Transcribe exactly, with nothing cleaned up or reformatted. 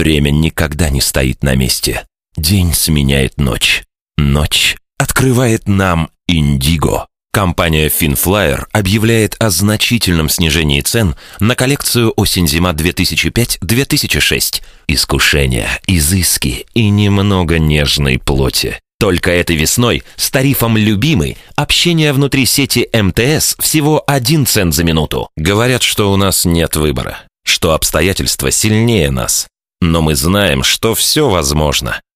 Время никогда не стоит на месте. День сменяет ночь. Ночь открывает нам Индиго. Компания Finflyer объявляет о значительном снижении цен на коллекцию осень-зима две тысячи пять - две тысячи шесть. Искушения, изыски и немного нежной плоти. Только этой весной с тарифом «Любимый» общение внутри сети эм тэ эс всего один цент за минуту. Говорят, что у нас нет выбора, что обстоятельства сильнее нас. Но мы знаем, что все возможно.